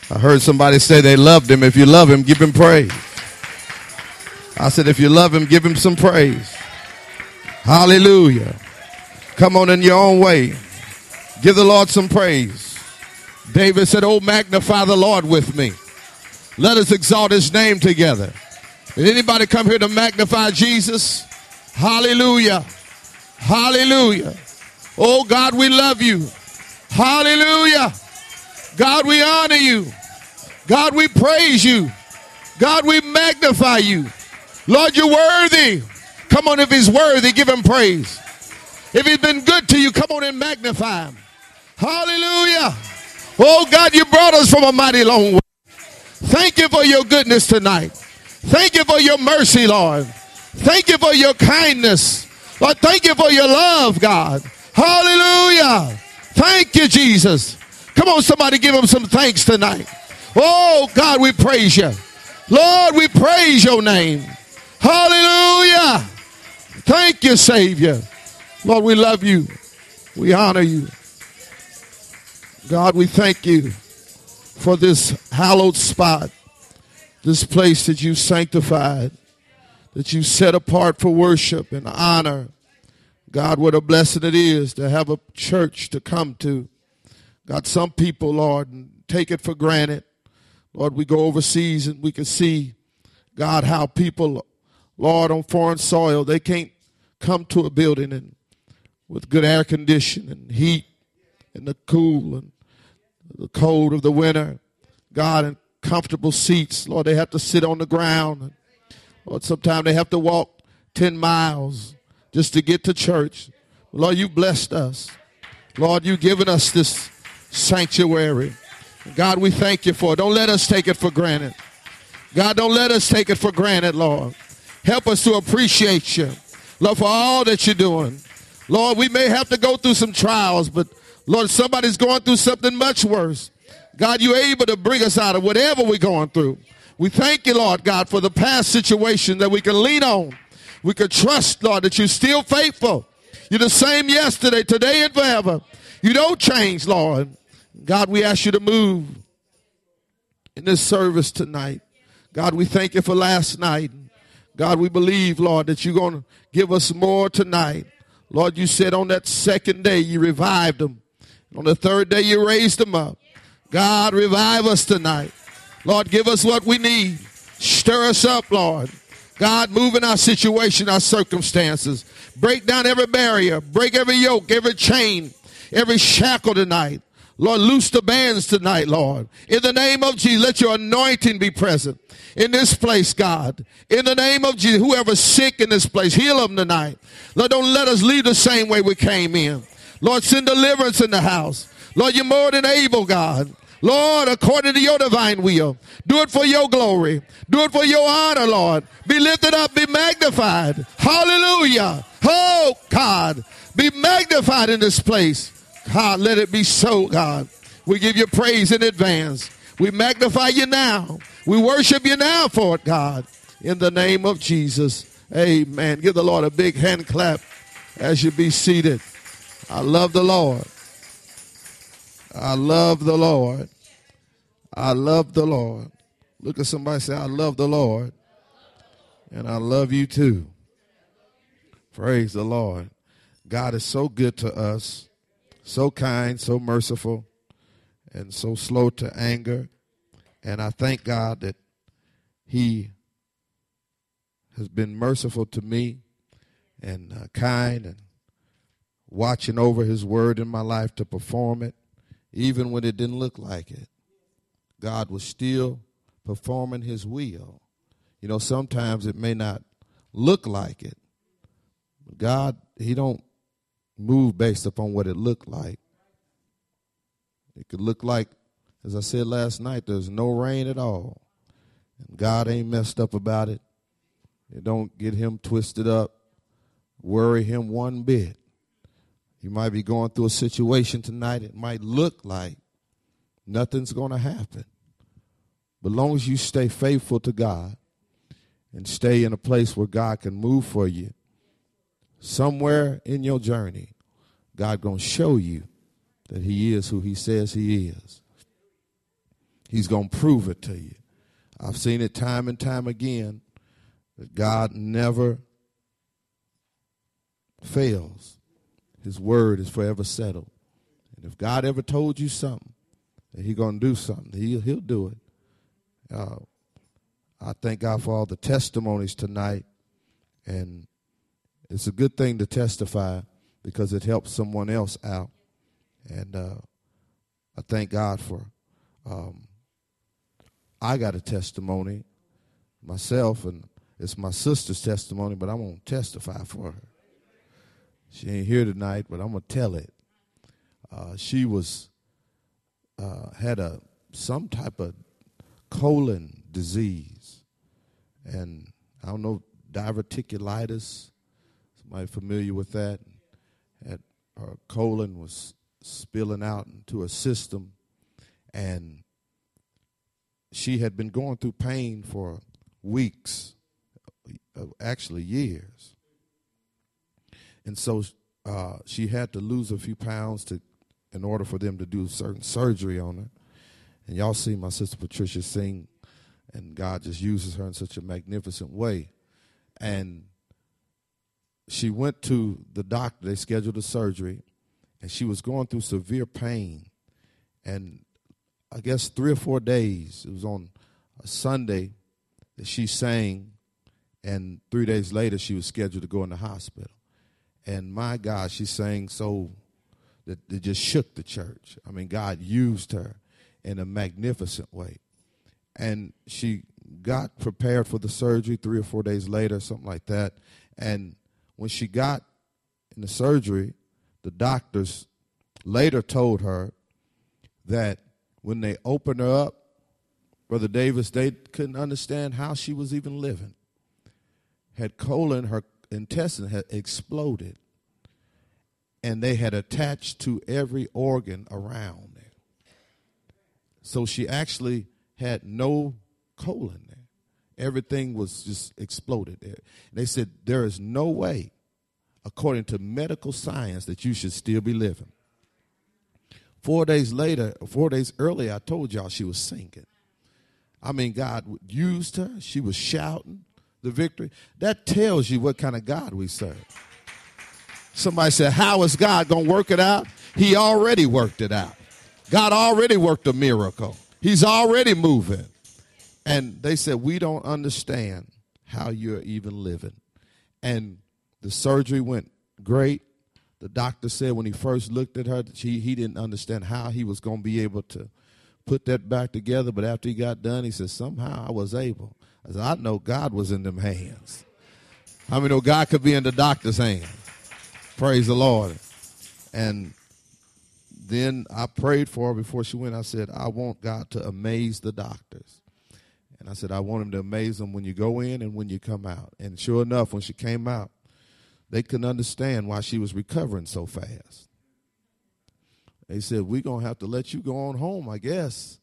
I heard somebody say they loved him. If you love him, give him praise. I said, if you love him, give him some praise. Hallelujah. Come on in your own way. Give the Lord some praise. David said, oh, magnify the Lord with me. Let us exalt his name together. Did anybody come here to magnify Jesus? Hallelujah. Hallelujah. Oh, God, we love you. Hallelujah. God, we honor you. God, we praise you. God, we magnify you. Lord, you're worthy. Come on, if he's worthy, give him praise. If he's been good to you, come on and magnify him. Hallelujah. Oh, God, you brought us from a mighty long way. Thank you for your goodness tonight. Thank you for your mercy, Lord. Thank you for your kindness. Lord, thank you for your love, God. Hallelujah. Thank you, Jesus. Come on, somebody give him some thanks tonight. Oh, God, we praise you. Lord, we praise your name. Hallelujah. Thank you, Savior. Lord, we love you. We honor you. God, we thank you for this hallowed spot, this place that you sanctified, that you set apart for worship and honor. God, what a blessing it is to have a church to come to. God, some people, Lord, take it for granted. Lord, we go overseas and we can see, God, how people, Lord, on foreign soil, they can't come to a building and with good air conditioning and heat and the cool and the cold of the winter. God, and comfortable seats. Lord, they have to sit on the ground. Lord, sometimes they have to walk 10 miles just to get to church. Lord, you blessed us. Lord, you've given us this sanctuary. God, we thank you for it. Don't let us take it for granted. God, don't let us take it for granted, Lord. Help us to appreciate you, Lord, for all that you're doing. Lord, we may have to go through some trials, but Lord, somebody's going through something much worse. God, you're able to bring us out of whatever we're going through. We thank you, Lord God, for the past situation that we can lean on. We can trust, Lord, that you're still faithful. You're the same yesterday, today, and forever. You don't change, Lord. God, we ask you to move in this service tonight. God, we thank you for last night. God, we believe, Lord, that you're going to give us more tonight. Lord, you said on that second day you revived them. On the third day you raised them up. God, revive us tonight. Lord, give us what we need. Stir us up, Lord. God, move in our situation, our circumstances. Break down every barrier. Break every yoke, every chain, every shackle tonight. Lord, loose the bands tonight, Lord. In the name of Jesus, let your anointing be present in this place, God. In the name of Jesus, whoever's sick in this place, heal them tonight. Lord, don't let us leave the same way we came in. Lord, send deliverance in the house. Lord, you're more than able, God. Lord, according to your divine will, do it for your glory. Do it for your honor, Lord. Be lifted up, be magnified. Hallelujah. Oh, God, be magnified in this place. God, let it be so, God. We give you praise in advance. We magnify you now. We worship you now for it, God. In the name of Jesus, amen. Give the Lord a big hand clap as you be seated. I love the Lord. I love the Lord. I love the Lord. Look at somebody and say, I love the Lord. And I love you too. Praise the Lord. God is so good to us. So kind, so merciful, and so slow to anger. And I thank God that he has been merciful to me and kind and watching over his word in my life to perform it, even when it didn't look like it. God was still performing his will. You know, sometimes it may not look like it. God, he don't move based upon what it looked like. It could look like, as I said last night, there's no rain at all. And God ain't messed up about it. It don't get him twisted up, worry him one bit. You might be going through a situation tonight. It might look like nothing's going to happen. But as long as you stay faithful to God and stay in a place where God can move for you, somewhere in your journey, God going to show you that he is who he says he is. He's going to prove it to you. I've seen it time and time again that God never fails. His word is forever settled. And if God ever told you something, that he's going to do something, he'll do it. I thank God for all the testimonies tonight. And it's a good thing to testify because it helps someone else out. And I thank God for, I got a testimony myself, and it's my sister's testimony, but I'm going to testify for her. She ain't here tonight, but I'm going to tell it. She was had some type of colon disease, and I don't know, diverticulitis. Somebody familiar with that? Her colon was spilling out into her system, and she had been going through pain for weeks, actually years. And so she had to lose a few pounds in order for them to do certain surgery on her. And y'all see my sister Patricia sing, and God just uses her in such a magnificent way. And she went to the doctor. They scheduled a surgery, and she was going through severe pain. And I guess 3 or 4 days, it was on a Sunday that she sang, and 3 days later she was scheduled to go in the hospital. And my God, she sang so that it just shook the church. I mean, God used her in a magnificent way. And she got prepared for the surgery 3 or 4 days later, something like that. And when she got in the surgery, the doctors later told her that when they opened her up, Brother Davis, they couldn't understand how she was even living. Her intestine had exploded, and they had attached to every organ around there. So she actually had no colon there. Everything was just exploded there. They said there is no way, according to medical science, that you should still be living. 4 days earlier, I told y'all she was singing. I mean, God used her. She was shouting the victory. That tells you what kind of God we serve. Somebody said, how is God going to work it out? He already worked it out. God already worked a miracle. He's already moving. And they said, we don't understand how you're even living. And the surgery went great. The doctor said when he first looked at her, he didn't understand how he was going to be able to put that back together. But after he got done, he said, somehow I was able. I said, I know God was in them hands. How many know God could be in the doctor's hands? Praise the Lord. And then I prayed for her before she went. I said, I want God to amaze the doctors. And I said, I want him to amaze them when you go in and when you come out. And sure enough, when she came out, they couldn't understand why she was recovering so fast. They said, we're going to have to let you go on home, I guess.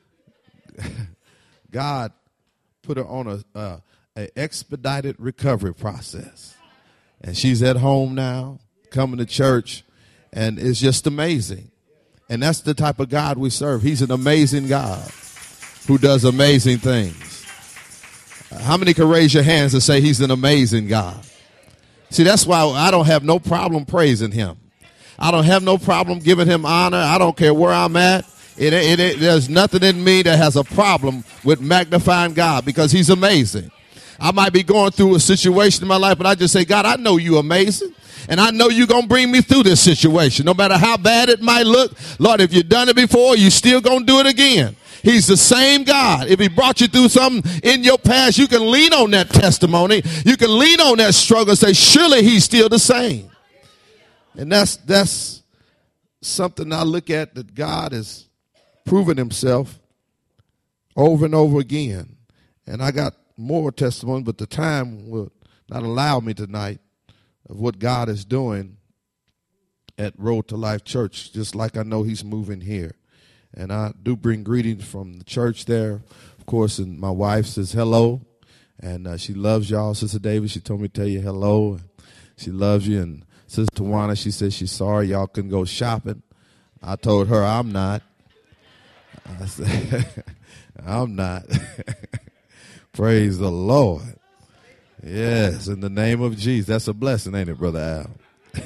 God put her on a expedited recovery process. And she's at home now, coming to church, and it's just amazing. And that's the type of God we serve. He's an amazing God who does amazing things. How many can raise your hands and say he's an amazing God? See, that's why I don't have no problem praising him. I don't have no problem giving him honor. I don't care where I'm at. There's nothing in me that has a problem with magnifying God because he's amazing. I might be going through a situation in my life, but I just say, God, I know you're amazing. And I know you're going to bring me through this situation. No matter how bad it might look, Lord, if you've done it before, you're still going to do it again. He's the same God. If he brought you through something in your past, you can lean on that testimony. You can lean on that struggle and say, surely he's still the same. And that's something I look at, that God has proven himself over and over again. And I got more testimony, but the time will not allow me tonight of what God is doing at Road to Life Church, just like I know he's moving here. And I do bring greetings from the church there, of course, and my wife says hello, and she loves y'all. Sister Davis, she told me to tell you hello. She loves you. And Sister Tawana, she says she's sorry y'all couldn't go shopping. I told her I'm not. I said, I'm not. Praise the Lord. Yes, in the name of Jesus. That's a blessing, ain't it, Brother Al?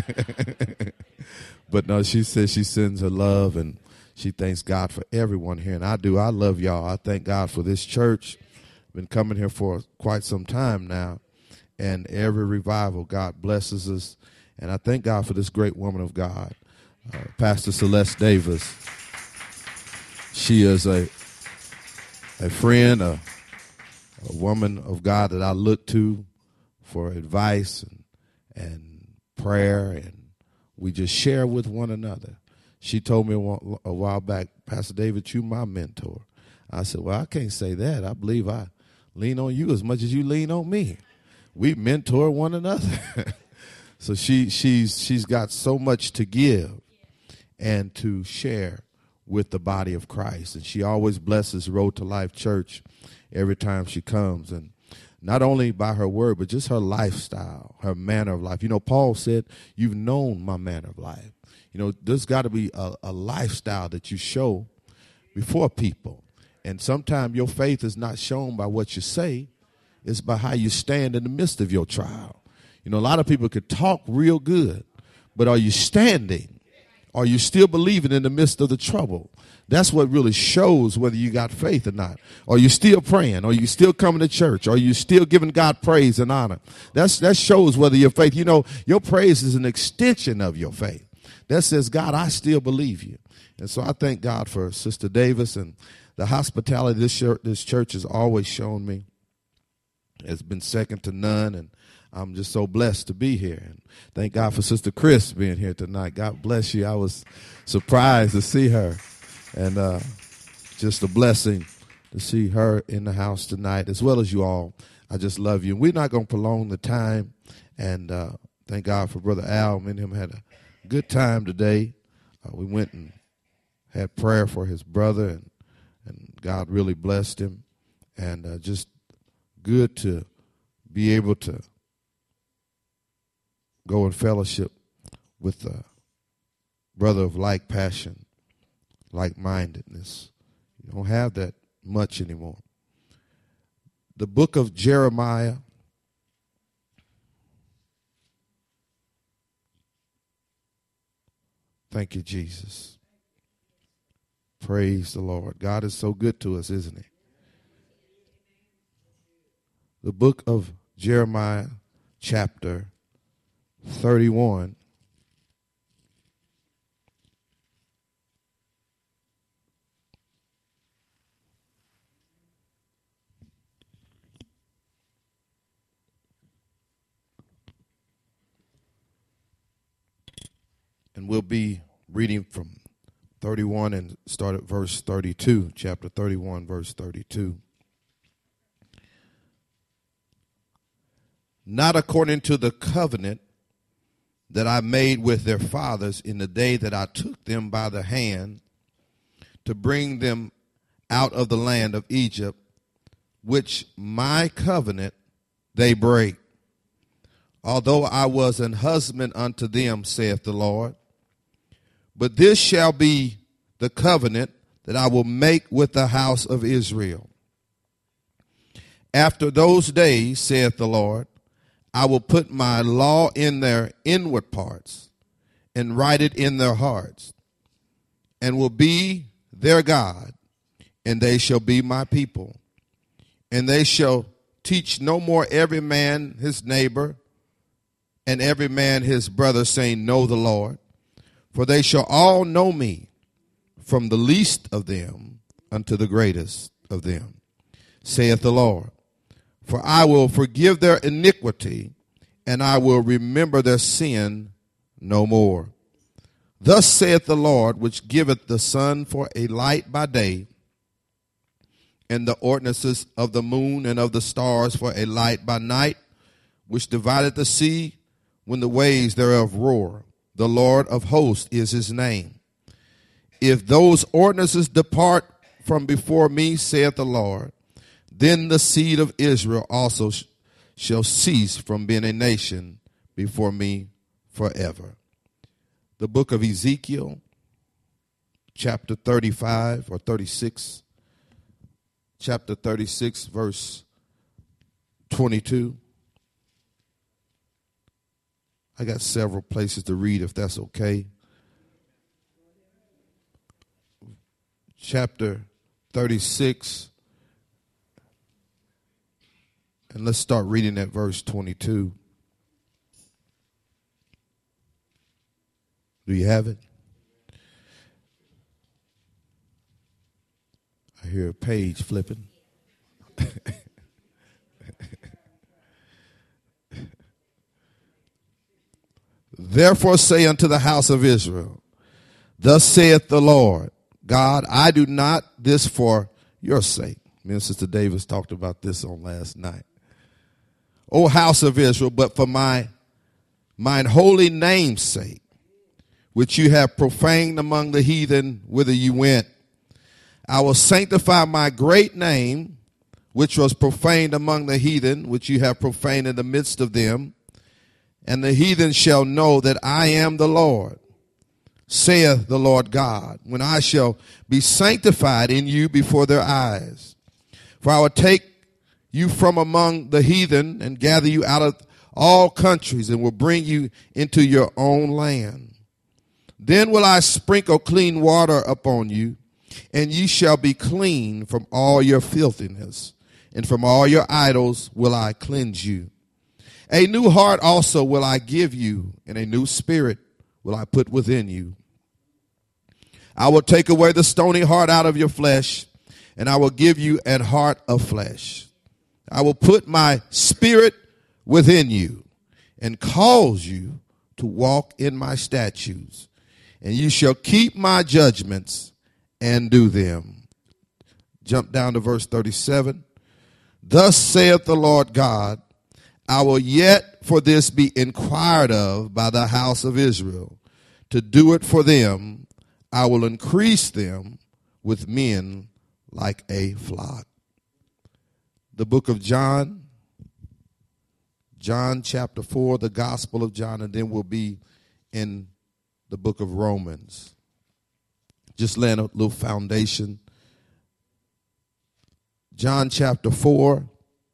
But no, she says she sends her love and she thanks God for everyone here. And I do. I love y'all. I thank God for this church. Been coming here for quite some time now. And every revival, God blesses us. And I thank God for this great woman of God, Pastor Celeste Davis. She is a friend, a woman of God that I look to for advice and prayer, and we just share with one another. She told me a while back, Pastor David, you my mentor. I said, well, I can't say that. I believe I lean on you as much as you lean on me. We mentor one another. So she's got so much to give and to share with the body of Christ. And she always blesses Road to Life Church every time she comes. And not only by her word, but just her lifestyle, her manner of life. You know, Paul said, you've known my manner of life. You know, there's got to be a lifestyle that you show before people. And sometimes your faith is not shown by what you say. It's by how you stand in the midst of your trial. You know, a lot of people could talk real good, but are you standing? Are you still believing in the midst of the trouble? That's what really shows whether you got faith or not. Are you still praying? Are you still coming to church? Are you still giving God praise and honor? That shows whether your faith, you know, your praise is an extension of your faith. That says, God, I still believe you. And so I thank God for Sister Davis, and the hospitality this church has always shown me has been second to none, and I'm just so blessed to be here. And thank God for Sister Chris being here tonight. God bless you. I was surprised to see her, and just a blessing to see her in the house tonight, as well as you all. I just love you. And we're not going to prolong the time, and thank God for Brother Al. Me and him had a good time today. We went and had prayer for his brother, and God really blessed him, and just good to be able to go in fellowship with a brother of like passion, like-mindedness. You don't have that much anymore. The book of Jeremiah, thank you, Jesus. Praise the Lord. God is so good to us, isn't he? The book of Jeremiah, chapter 31. And we'll be reading from 31 and start at verse 32, chapter 31, verse 32. Not according to the covenant that I made with their fathers in the day that I took them by the hand to bring them out of the land of Egypt, which my covenant they break. Although I was an husband unto them, saith the Lord. But this shall be the covenant that I will make with the house of Israel. After those days, saith the Lord, I will put my law in their inward parts and write it in their hearts, and will be their God, and they shall be my people. And they shall teach no more every man his neighbor and every man his brother, saying, Know the Lord. For they shall all know me, from the least of them unto the greatest of them, saith the Lord. For I will forgive their iniquity, and I will remember their sin no more. Thus saith the Lord, which giveth the sun for a light by day, and the ordinances of the moon and of the stars for a light by night, which divideth the sea when the waves thereof roar. The Lord of hosts is his name. If those ordinances depart from before me, saith the Lord, then the seed of Israel also shall cease from being a nation before me forever. The book of Ezekiel, chapter 35 or 36. Chapter 36, verse 22. I got several places to read if that's okay. Chapter 36. And let's start reading at verse 22. Do you have it? I hear a page flipping. Therefore say unto the house of Israel, thus saith the Lord God, I do not this for your sake. Me and Sister Davis talked about this on last night. O house of Israel, but for mine holy name's sake, which you have profaned among the heathen, whither you went. I will sanctify my great name, which was profaned among the heathen, which you have profaned in the midst of them. And the heathen shall know that I am the Lord, saith the Lord God, when I shall be sanctified in you before their eyes. For I will take you from among the heathen and gather you out of all countries and will bring you into your own land. Then will I sprinkle clean water upon you, and ye shall be clean from all your filthiness, and from all your idols will I cleanse you. A new heart also will I give you, and a new spirit will I put within you. I will take away the stony heart out of your flesh, and I will give you an heart of flesh. I will put my spirit within you, and cause you to walk in my statutes, and you shall keep my judgments and do them. Jump down to verse 37. Thus saith the Lord God, I will yet for this be inquired of by the house of Israel. To do it for them, I will increase them with men like a flock. The book of John chapter 4, the Gospel of John, and then we'll be in the book of Romans. Just laying a little foundation. John chapter 4.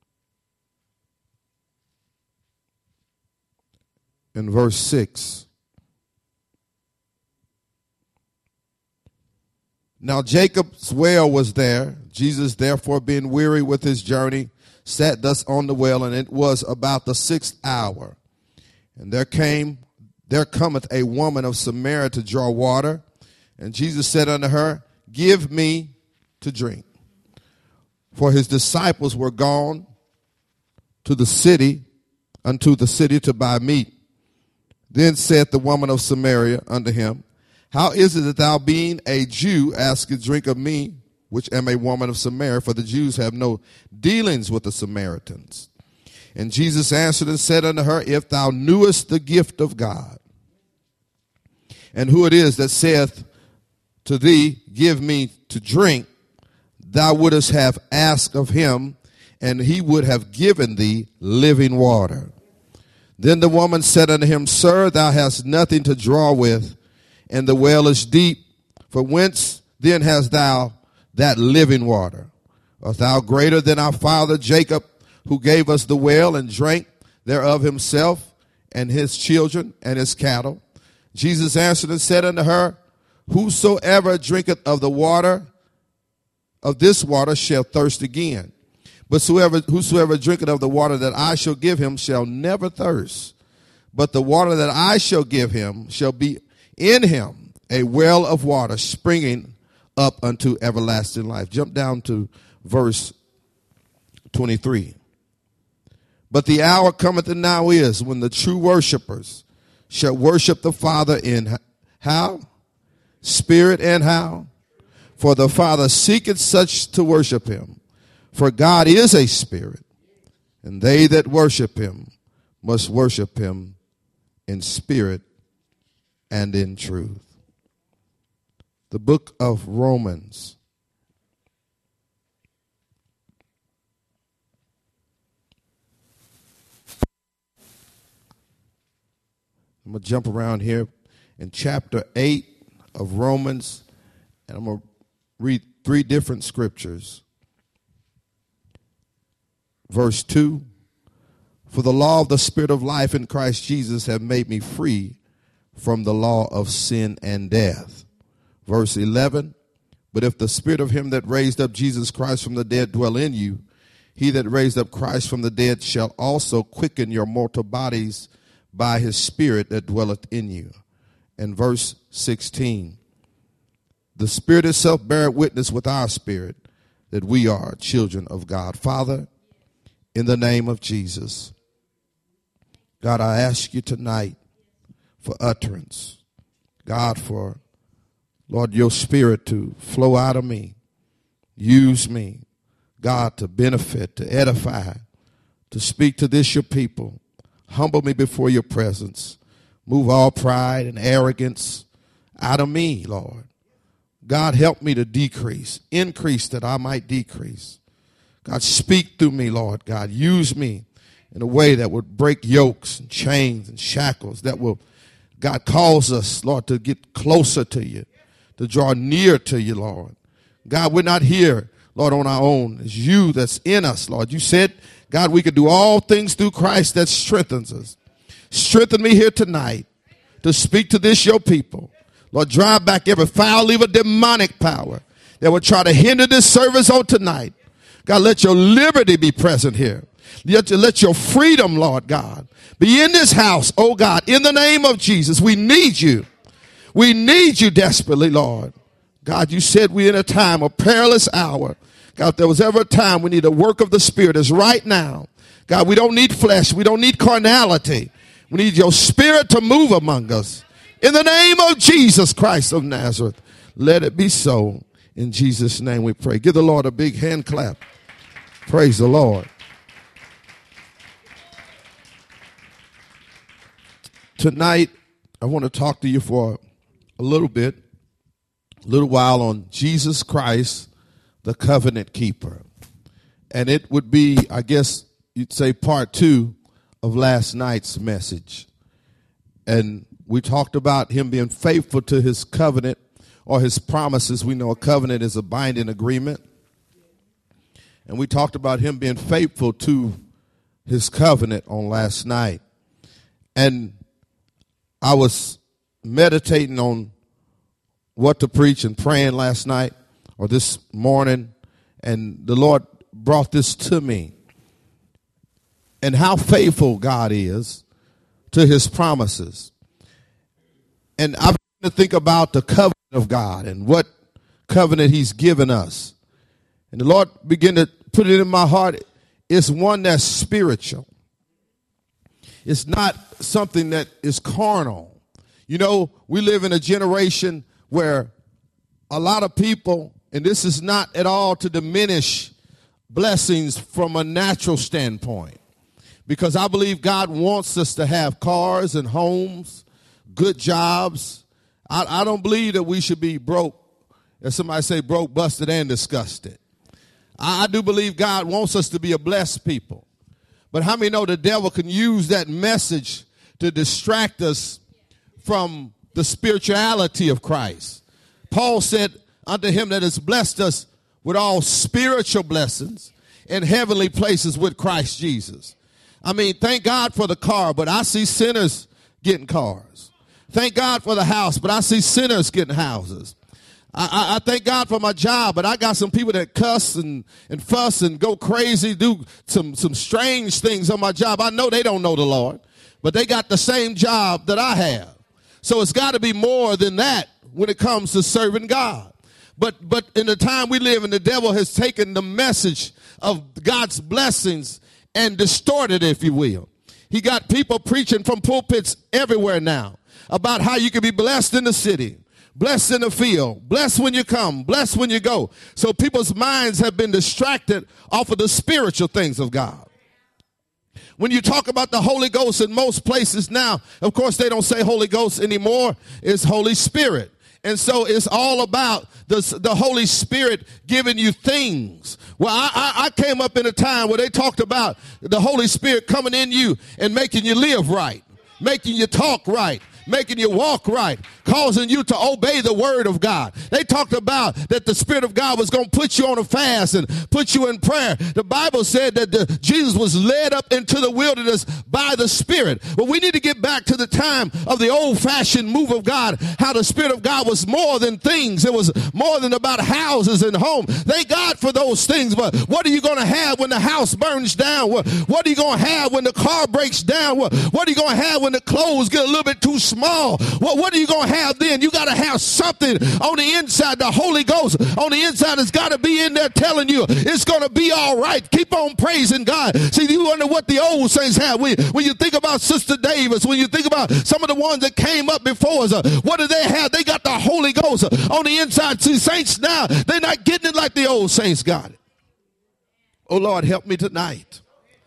In verse 6. Now Jacob's well was there. Jesus, therefore, being weary with his journey, sat thus on the well, and it was about the 6th hour. And there cometh a woman of Samaria to draw water. And Jesus said unto her, give me to drink. For his disciples were gone unto the city to buy meat. Then said the woman of Samaria unto him, how is it that thou, being a Jew, askest drink of me, which am a woman of Samaria? For the Jews have no dealings with the Samaritans. And Jesus answered and said unto her, if thou knewest the gift of God, and who it is that saith to thee, give me to drink, thou wouldest have asked of him, and he would have given thee living water. Then the woman said unto him, sir, thou hast nothing to draw with, and the well is deep. For whence then hast thou that living water? Art thou greater than our father Jacob, who gave us the well and drank thereof himself and his children and his cattle? Jesus answered and said unto her, whosoever drinketh of the water, of this water, shall thirst again. But whosoever drinketh of the water that I shall give him shall never thirst. But the water that I shall give him shall be in him a well of water springing up unto everlasting life. Jump down to verse 23. But the hour cometh and now is when the true worshipers shall worship the Father in how? Spirit and how? For the Father seeketh such to worship him. For God is a spirit, and they that worship him must worship him in spirit and in truth. The book of Romans. I'm going to jump around here in chapter 8 of Romans, And I'm going to read 3 different scriptures. Verse 2, for the law of the Spirit of life in Christ Jesus have made me free from the law of sin and death. Verse 11, but if the Spirit of him that raised up Jesus Christ from the dead dwell in you, he that raised up Christ from the dead shall also quicken your mortal bodies by his Spirit that dwelleth in you. And verse 16, the Spirit itself beareth witness with our spirit that we are children of God. Father, in the name of Jesus, God, I ask you tonight for utterance. God, for, Lord, your Spirit to flow out of me. Use me, God, to benefit, to edify, to speak to this your people. Humble me before your presence. Move all pride and arrogance out of me, Lord. God, help me to decrease. Increase that I might decrease. God, speak through me, Lord God. Use me in a way that would break yokes and chains and shackles, that will, God, cause us, Lord, to get closer to you, to draw near to you, Lord. God, we're not here, Lord, on our own. It's you that's in us, Lord. You said, God, we could do all things through Christ that strengthens us. Strengthen me here tonight to speak to this, your people. Lord, drive back every foul, evil, demonic power that would try to hinder this service on tonight. God, let your liberty be present here. Let your freedom, Lord God, be in this house, oh God, in the name of Jesus. We need you. We need you desperately, Lord. God, you said we're in a time, a perilous hour. God, if there was ever a time we need a work of the Spirit, is right now. God, we don't need flesh. We don't need carnality. We need your Spirit to move among us. In the name of Jesus Christ of Nazareth, let it be so. In Jesus' name we pray. Give the Lord a big hand clap. Praise the Lord. Tonight, I want to talk to you for a little while on Jesus Christ, the covenant keeper. And it would be, I guess you'd say, part 2 of last night's message. And we talked about him being faithful to his covenant or his promises. We know a covenant is a binding agreement. And we talked about him being faithful to his covenant on last night. And I was meditating on what to preach and praying last night or this morning, and the Lord brought this to me. And how faithful God is to his promises. And I began to think about the covenant of God and what covenant he's given us. And the Lord began to put it in my heart. It's one that's spiritual. It's not something that is carnal. You know, we live in a generation where a lot of people, and this is not at all to diminish blessings from a natural standpoint, because I believe God wants us to have cars and homes, good jobs. I don't believe that we should be broke, as somebody say, broke, busted, and disgusted. I do believe God wants us to be a blessed people. But how many know the devil can use that message to distract us from the spirituality of Christ? Paul said, unto him that has blessed us with all spiritual blessings in heavenly places with Christ Jesus. I mean, thank God for the car, but I see sinners getting cars. Thank God for the house, but I see sinners getting houses. I thank God for my job, but I got some people that cuss and fuss and go crazy, do some strange things on my job. I know they don't know the Lord, but they got the same job that I have. So it's got to be more than that when it comes to serving God. But in the time we live in, the devil has taken the message of God's blessings and distorted it, if you will. He got people preaching from pulpits everywhere now about how you can be blessed in the city, blessed in the field, blessed when you come, blessed when you go. So people's minds have been distracted off of the spiritual things of God. When you talk about the Holy Ghost in most places now, of course, they don't say Holy Ghost anymore. It's Holy Spirit. And so it's all about the Holy Spirit giving you things. Well, I came up in a time where they talked about the Holy Spirit coming in you and making you live right, making you talk right, making you walk right, causing you to obey the word of God. They talked about that the Spirit of God was going to put you on a fast and put you in prayer. The Bible said that Jesus was led up into the wilderness by the Spirit. But we need to get back to the time of the old-fashioned move of God, how the Spirit of God was more than things. It was more than about houses and home. Thank God for those things, but what are you going to have when the house burns down? What are you going to have when the car breaks down? What are you going to have when the clothes get a little bit too small? What are you going to have then? You got to have something on the inside. The Holy Ghost on the inside has got to be in there telling you it's going to be all right. Keep on praising God. See, you wonder what the old saints have. When you think about Sister Davis, when you think about some of the ones that came up before us, what do they have? They got the Holy Ghost on the inside. See, saints now, they're not getting it like the old saints got it. Oh, Lord, help me tonight.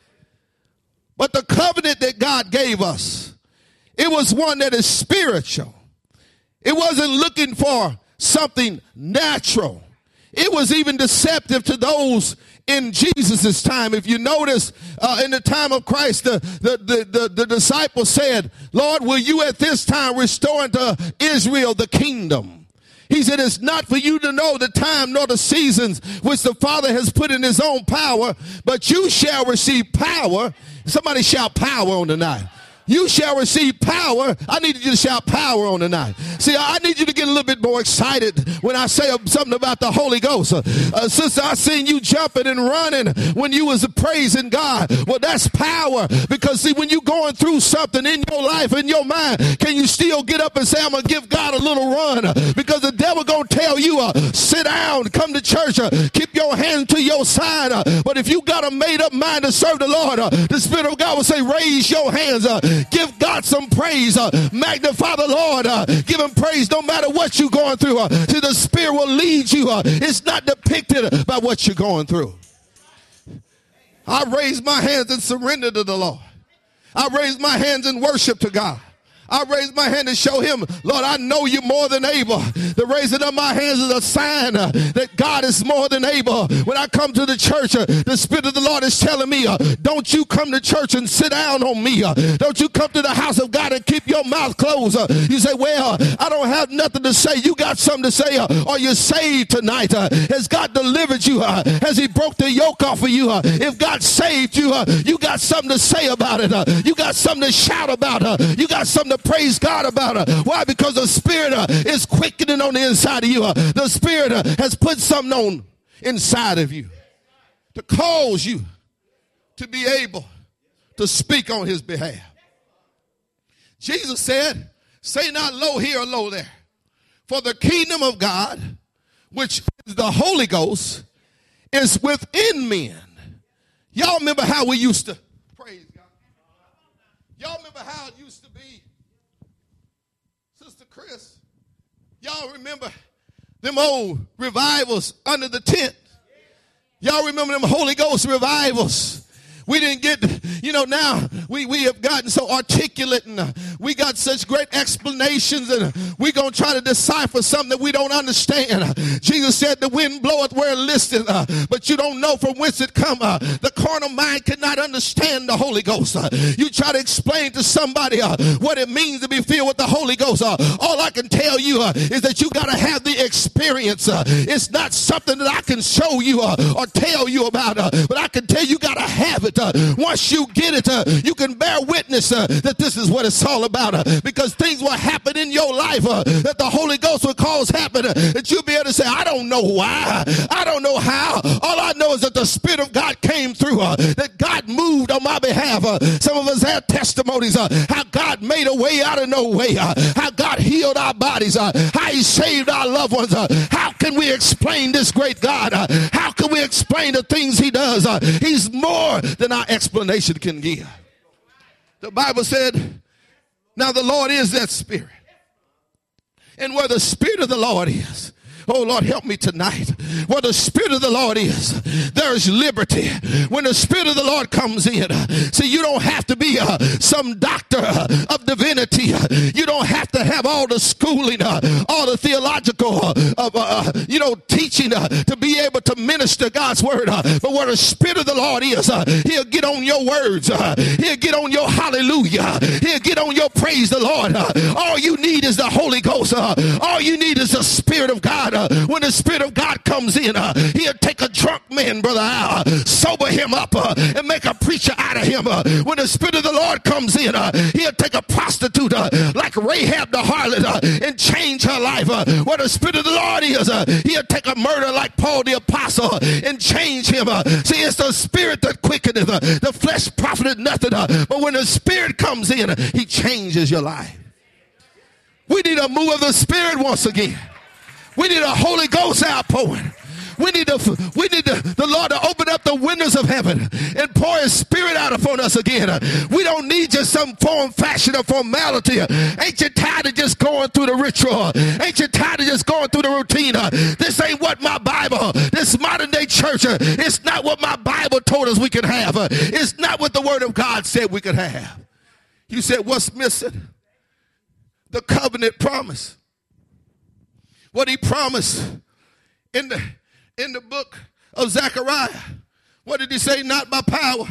But the covenant that God gave us, it was one that is spiritual. It wasn't looking for something natural. It was even deceptive to those in Jesus' time. If you notice, in the time of Christ, the disciples said, Lord, will you at this time restore unto Israel the kingdom? He said, it's not for you to know the time nor the seasons which the Father has put in his own power, but you shall receive power. Somebody shout power on tonight. You shall receive power. I need you to shout power on tonight. See, I need you to get a little bit more excited when I say something about the Holy Ghost. Sister, I seen you jumping and running when you was praising God. Well, that's power. Because see, when you're going through something in your life, in your mind, can you still get up and say, I'm going to give God a little run? Because the devil going to tell you, sit down, come to church, keep your hand to your side. But if you got a made up mind to serve the Lord, the Spirit of God will say, raise your hands. Give God some praise. Magnify the Lord. Give him praise no matter what you're going through. See, the Spirit will lead you. It's not depicted by what you're going through. I raise my hands and surrender to the Lord. I raise my hands in worship to God. I raise my hand and show him, Lord, I know you're more than able. The raising of my hands is a sign that God is more than able. When I come to the church, the Spirit of the Lord is telling me, don't you come to church and sit down on me. Don't you come to the house of God and keep your mouth closed. You say, well, I don't have nothing to say. You got something to say. Are you saved tonight? Has God delivered you? Has he broke the yoke off of you? If God saved you, you got something to say about it. You got something to shout about. You got something to praise God about. Why? Because the Spirit is quickening on the inside of you. The Spirit has put something on inside of you to cause you to be able to speak on his behalf. Jesus said, say not lo here or lo there, for the kingdom of God, which is the Holy Ghost, is within men. Y'all remember how we used to praise God? Y'all remember how it used to be? Sister Chris, y'all remember them old revivals under the tent? Y'all remember them Holy Ghost revivals? We didn't get, now we have gotten so articulate and we got such great explanations and we're going to try to decipher something that we don't understand. Jesus said the wind bloweth where it listeth, but you don't know from whence it come. The carnal mind cannot understand the Holy Ghost. You try to explain to somebody what it means to be filled with the Holy Ghost. All I can tell you is that you got to have the experience. It's not something that I can show you or tell you about, but I can tell you got to have it. Once you get it, you can bear witness that this is what it's all about, because things will happen in your life that the Holy Ghost will cause happen, that you'll be able to say, I don't know why, I don't know how. All I know is that the Spirit of God came through, that God moved on my behalf. Some of us have testimonies how God made a way out of no way, how God healed our bodies, how he saved our loved ones. How can we explain this great God? How can we explain the things he does? He's more than our explanation can give. The Bible said, now the Lord is that Spirit. And where the Spirit of the Lord is, Oh Lord, help me tonight. Where the Spirit of the Lord is, there is liberty. When the Spirit of the Lord comes in, see, you don't have to be some doctor of divinity. You don't have to have all the schooling, all the theological, teaching to be able to minister God's word. But where the Spirit of the Lord is, he'll get on your words. He'll get on your hallelujah. He'll get on your praise the Lord. All you need is the Holy Ghost. All you need is the Spirit of God. When the Spirit of God comes in, he'll take a drunk man, brother, sober him up and make a preacher out of him. When the Spirit of the Lord comes in, he'll take a prostitute like Rahab the harlot and change her life. Where the Spirit of the Lord is, he'll take a murderer like Paul the apostle and change him. See, it's the Spirit that quickeneth. The flesh profiteth nothing. But when the Spirit comes in, he changes your life. We need a move of the Spirit once again. We need a Holy Ghost outpouring. We need the Lord to open up the windows of heaven and pour his Spirit out upon us again. We don't need just some form, fashion, or formality. Ain't you tired of just going through the ritual? Ain't you tired of just going through the routine? This ain't what my Bible, this modern day church, it's not what my Bible told us we could have. It's not what the Word of God said we could have. You said, what's missing? The covenant promise. What he promised in the book of Zechariah. What did he say? Not by power,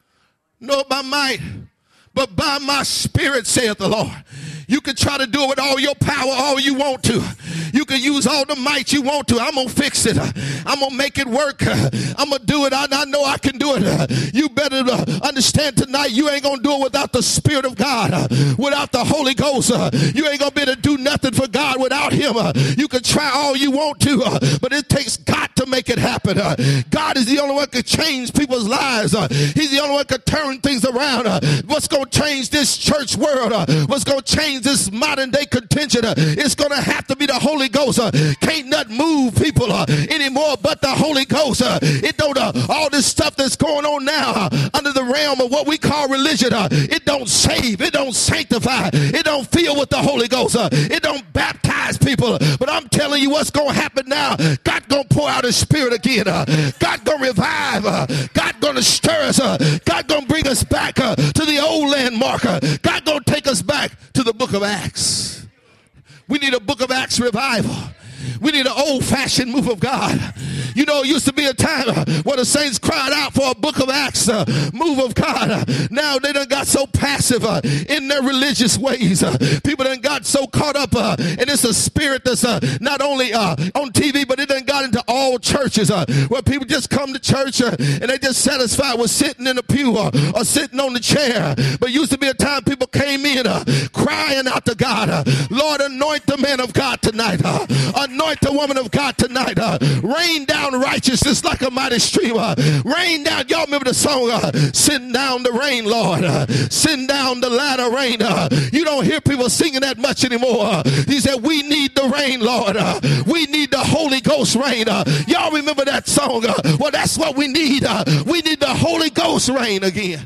nor by might, but by my Spirit, saith the Lord. You can try to do it with all your power, all you want to. You can use all the might you want to. I'm going to fix it. I'm going to make it work. I'm going to do it. I know I can do it. You better understand tonight, you ain't going to do it without the Spirit of God, without the Holy Ghost. You ain't going to be able to do nothing for God without him. You can try all you want to, but it takes God to make it happen. God is the only one who can change people's lives. He's the only one who can turn things around. What's going to change this church world? What's going to change this modern day contention? It's going to have to be the Holy Ghost. Can't nothing move people anymore but the Holy Ghost. It don't all this stuff that's going on now under the realm of what we call religion. It don't save. It don't sanctify. It don't fill with the Holy Ghost. It don't baptize people. But I'm telling you what's going to happen now. God going to pour out his Spirit again. God going to revive. God going to stir us. God going to bring us back to the old landmark. God going to take us back to the book of Acts. We need a book of Acts revival. We need an old-fashioned move of God. You know, it used to be a time where the saints cried out for a book of Acts move of God. Now they done got so passive in their religious ways. People done got so caught up and it's a spirit that's not only on TV, but it done got into all churches where people just come to church and they just satisfied with sitting in the pew or sitting on the chair. But it used to be a time people came in crying out to God, Lord, anoint the man of God tonight. Anoint the woman of God tonight. Rain down righteousness like a mighty stream. Rain down. Y'all remember the song, send down the rain, Lord. Send down the latter rain. You don't hear people singing that much anymore. He said, we need the rain, Lord. We need the Holy Ghost rain. Y'all remember that song? Well, that's what we need. We need the Holy Ghost rain again.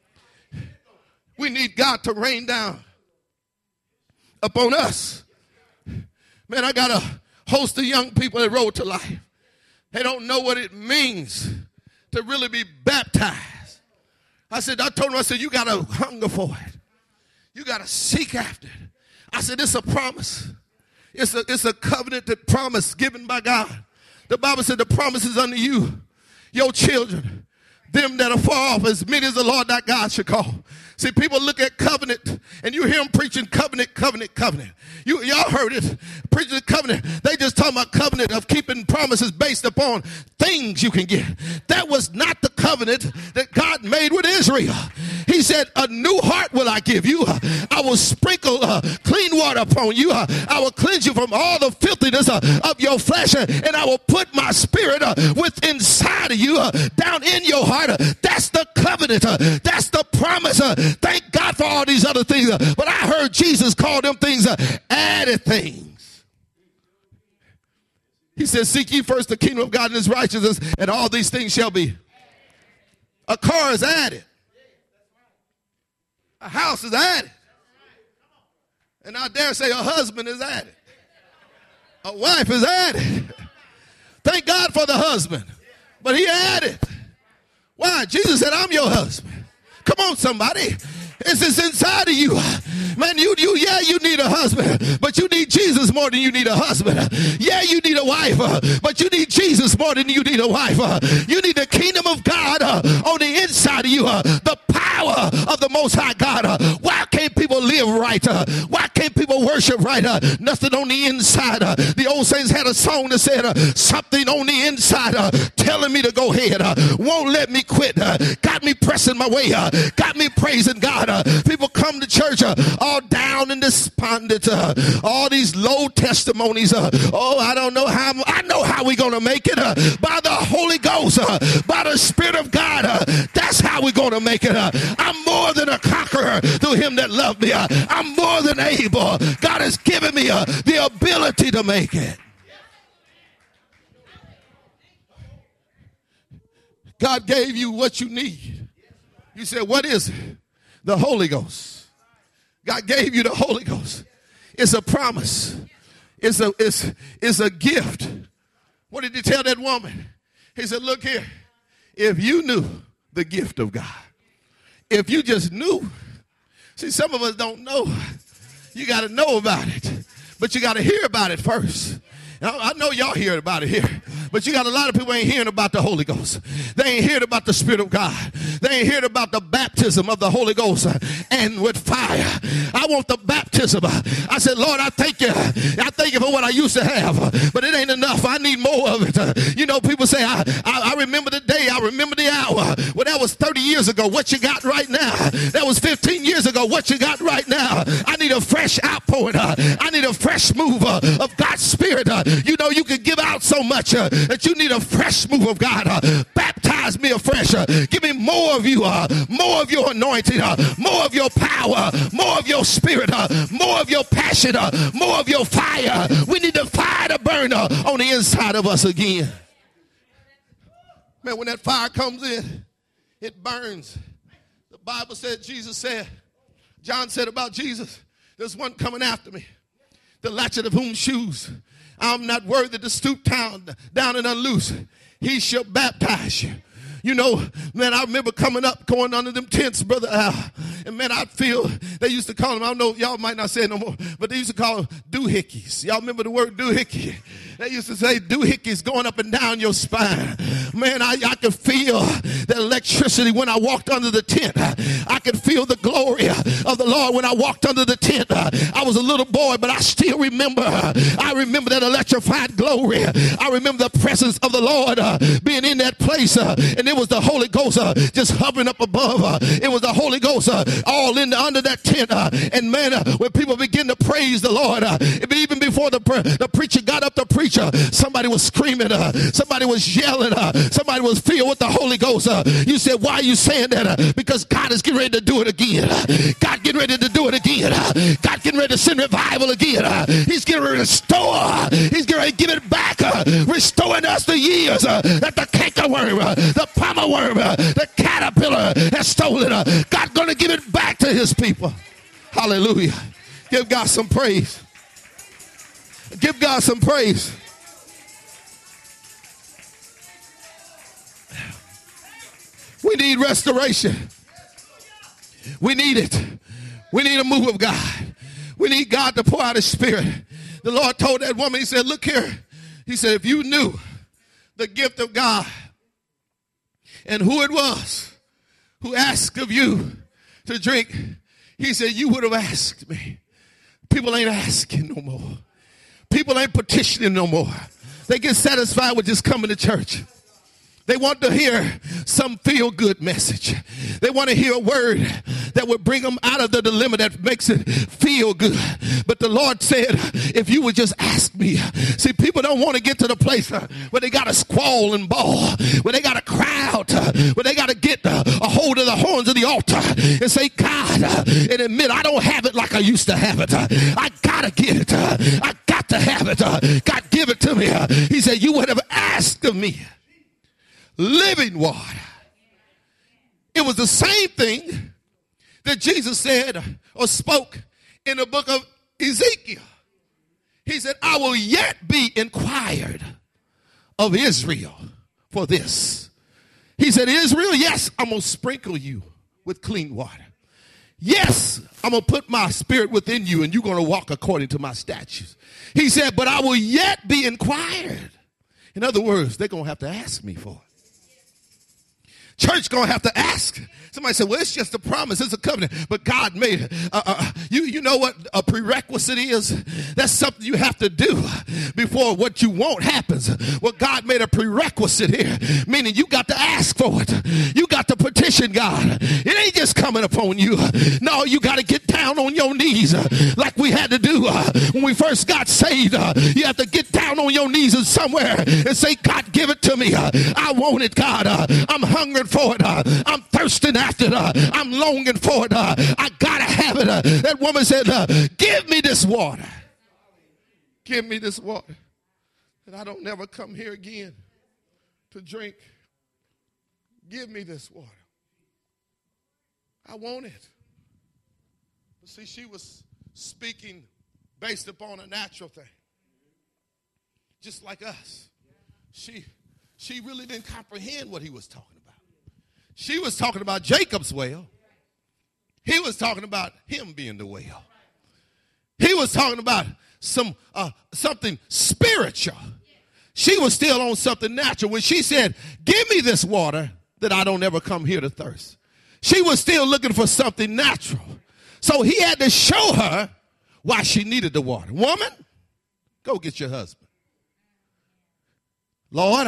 We need God to rain down upon us. Man, I got a host of young people that Road to Life. They don't know what it means to really be baptized. I told them, I said, you got to hunger for it. You got to seek after it. I said, it's a promise. It's a covenanted promise given by God. The Bible said the promise is unto you, your children, them that are far off, as many as the Lord thy God shall call. See, people look at covenant, and you hear them preaching covenant, covenant, covenant. Y'all heard it, preaching covenant. They just talking about covenant of keeping promises based upon things you can get. That was not the covenant that God made with Israel. He said, a new heart will I give you. I will sprinkle clean water upon you. I will cleanse you from all the filthiness of your flesh, and I will put my spirit within inside of you, down in your heart. That's the covenant. That's the promise. Thank God for all these other things. But I heard Jesus call them things added things. He says, seek ye first the kingdom of God and his righteousness, and all these things shall be. A car is added. A house is added. And I dare say a husband is added. A wife is added. Thank God for the husband. But he added. Why? Jesus said, I'm your husband. Come on, somebody. It's inside of you. Man, you need a husband, but you need Jesus more than you need a husband. Yeah, you need a wife, but you need Jesus more than you need a wife. You need the kingdom of God on the inside of you, the power of the Most High God. Why can't people live right? Why can't people worship right? Nothing on the inside. The old saints had a song that said, something on the inside telling me to go ahead. Won't let me quit. Got me pressing my way. Got me praising God. People come to church all down and despondent. All these low testimonies. I don't know how. I know how we're going to make it. By the Holy Ghost. By the Spirit of God. That's how we're going to make it. I'm more than a conqueror through him that loved me. I'm more than able. God has given me the ability to make it. God gave you what you need. You said, what is it? The Holy Ghost. God gave you the Holy Ghost. It's a promise. It's a gift. What did he tell that woman? He said, look here. If you knew the gift of God, if you just knew. See, some of us don't know. You got to know about it, but you got to hear about it first. I know y'all hear about it here, but you got a lot of people ain't hearing about the Holy Ghost. They ain't hearing about the Spirit of God. They ain't hearing about the baptism of the Holy Ghost and with fire. I want the baptism. I said, Lord, I thank you. I thank you for what I used to have, but it ain't enough. I need more of it. You know, people say, I remember the day. I remember the hour. Well, that was 30 years ago. What you got right now? That was 15 years ago. What you got right now? I need a fresh outpouring. I need a fresh move of God's Spirit. You know, you can give out so much that you need a fresh move of God. Baptize me afresh. Give me more of you, more of your anointing, more of your power, more of your spirit, more of your passion, more of your fire. We need the fire to burn on the inside of us again. Man, when that fire comes in, it burns. The Bible said, John said about Jesus, there's one coming after me, the latchet of whom shoes I'm not worthy to stoop down and unloose. He shall baptize you. You know, man, I remember coming up, going under them tents, Brother Al. And man, I'd feel, they used to call them, I don't know, y'all might not say it no more, but they used to call them doohickeys. Y'all remember the word doohickey? They used to say doohickeys going up and down your spine. Man, I could feel the electricity when I walked under the tent. I could feel the glory of the Lord when I walked under the tent. I was a little boy, but I still remember. I remember that electrified glory. I remember the presence of the Lord being in that place. And it was the Holy Ghost just hovering up above. It was the Holy Ghost all under that tent. And man, when people begin to praise the Lord, even before the preacher got up to preach, somebody was screaming, somebody was yelling, somebody was filled with the Holy Ghost. You said, why are you saying that? Because God is getting ready to do it again. God getting ready to do it again. God getting ready to send revival again. He's getting ready to restore. He's getting ready to give it back, restoring us the years that the cankerworm, the palmer worm, the caterpillar has stolen. God's going to give it back to his people. Hallelujah. Give God some praise. Give God some praise. We need restoration. We need it. We need a move of God. We need God to pour out his Spirit. The Lord told that woman, he said, look here. He said, if you knew the gift of God and who it was who asked of you to drink, he said, you would have asked me. People ain't asking no more. People ain't petitioning no more. They get satisfied with just coming to church. They want to hear some feel-good message. They want to hear a word that would bring them out of the dilemma that makes it feel good. But the Lord said, if you would just ask me. See, people don't want to get to the place where they got to squall and bawl, where they got to cry out, where they got to get a hold of the horns of the altar and say, God, and admit I don't have it like I used to have it. I got to get it. I got to have it. God, give it to me. He said, you would have asked of me living water. It was the same thing that Jesus said or spoke in the book of Ezekiel. He said, I will yet be inquired of Israel for this. He said, Israel, yes, I'm going to sprinkle you with clean water. Yes, I'm going to put my spirit within you and you're going to walk according to my statutes. He said, but I will yet be inquired. In other words, they're going to have to ask me for it. Church going to have to ask. Somebody said, well, it's just a promise. It's a covenant. But God made it. You know what a prerequisite is? That's something you have to do before what you want happens. Well, God made a prerequisite here, meaning you got to ask for it. You got to petition God. It ain't just coming upon you. No, you got to get down on your knees like we had to do when we first got saved. You have to get down on your knees somewhere and say, God, give it to me. I want it, God. I'm hungry for it. I'm thirsting after it. I'm longing for it. I gotta have it. That woman said, give me this water. Give me this water. And I don't never come here again to drink. Give me this water. I want it. But see, she was speaking based upon a natural thing. Just like us. She really didn't comprehend what he was talking about. She was talking about Jacob's well. He was talking about him being the well. He was talking about something spiritual. She was still on something natural. When she said, give me this water that I don't ever come here to thirst. She was still looking for something natural. So he had to show her why she needed the water. Woman, go get your husband. Lord,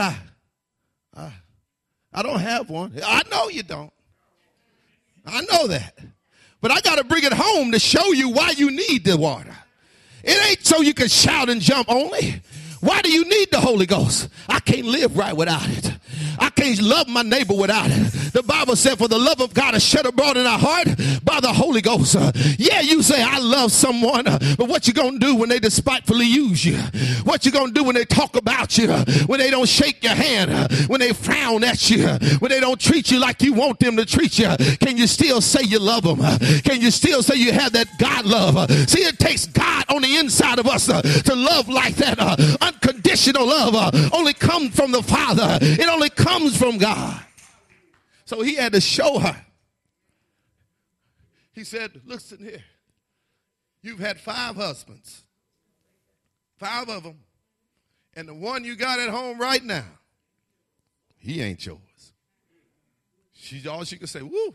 I don't have one. I know you don't. I know that. But I got to bring it home to show you why you need the water. It ain't so you can shout and jump only. Why do you need the Holy Ghost? I can't live right without it. I can't love my neighbor without it. The Bible said, for the love of God is shed abroad in our heart by the Holy Ghost. Yeah, you say, I love someone, but what you going to do when they despitefully use you? What you going to do when they talk about you? When they don't shake your hand? When they frown at you? When they don't treat you like you want them to treat you? Can you still say you love them? Can you still say you have that God love? See, it takes God on the inside of us to love like that. Unconditional love only comes from the Father. It only comes from God. So he had to show her. He said, listen here. You've had 5 husbands. 5 of them. And the one you got at home right now, he ain't yours. All she could say, woo.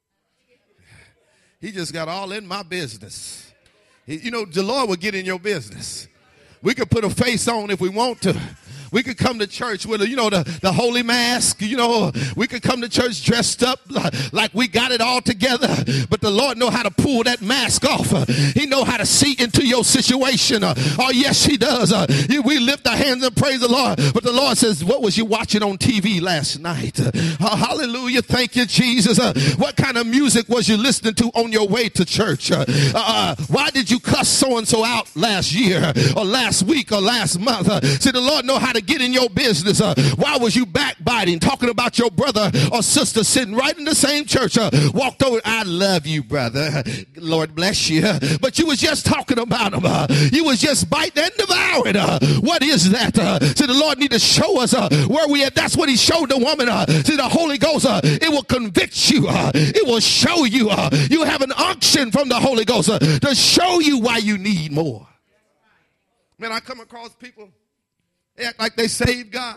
He just got all in my business. The Lord will get in your business. We could put a face on if we want to. We could come to church with, the holy mask. We could come to church dressed up like we got it all together. But the Lord know how to pull that mask off. He know how to see into your situation. Oh, yes, he does. We lift our hands and praise the Lord. But the Lord says, what was you watching on TV last night? Hallelujah. Thank you, Jesus. What kind of music was you listening to on your way to church? Why did you cuss so-and-so out last year or last week or last month? See, the Lord know how to get in your business. Why was you backbiting, talking about your brother or sister sitting right in the same church? Walked over, I love you, brother. Lord bless you. But you was just talking about him. You was just biting and devouring. What is that? See, the Lord need to show us where we at. That's what he showed the woman. See, the Holy Ghost, it will convict you. It will show you. You have an unction from the Holy Ghost to show you why you need more. Man, I come across people, they act like they saved God.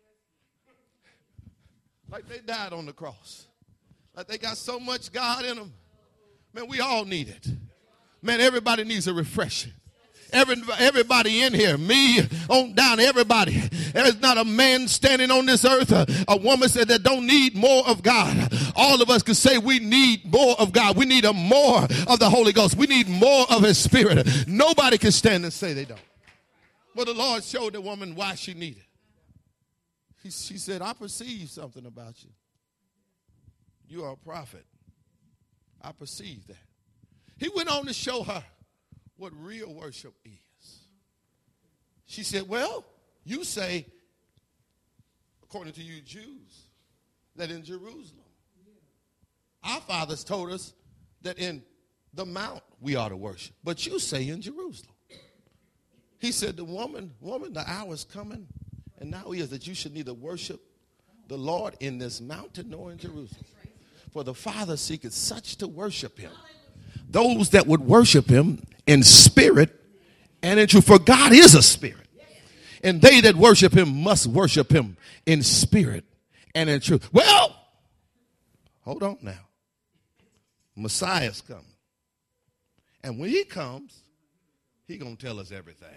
Like they died on the cross. Like they got so much God in them. Man, we all need it. Man, everybody needs a refreshing. Everybody in here, me on down, everybody. There's not a man standing on this earth, a woman said that don't need more of God. All of us can say we need more of God. We need a more of the Holy Ghost. We need more of his spirit. Nobody can stand and say they don't. But the Lord showed the woman why she needed. She said, I perceive something about you. You are a prophet. I perceive that. He went on to show her what real worship is. She said, well, you say, according to you Jews, that in Jerusalem, our fathers told us that in the mount we ought to worship. But you say in Jerusalem. He said, the woman, the hour is coming, and now is that you should neither worship the Lord in this mountain nor in Jerusalem. For the Father seeketh such to worship him. Those that would worship him in spirit and in truth. For God is a spirit. And they that worship him must worship him in spirit and in truth. Well, hold on now. Messiah's coming. And when he comes, he's going to tell us everything.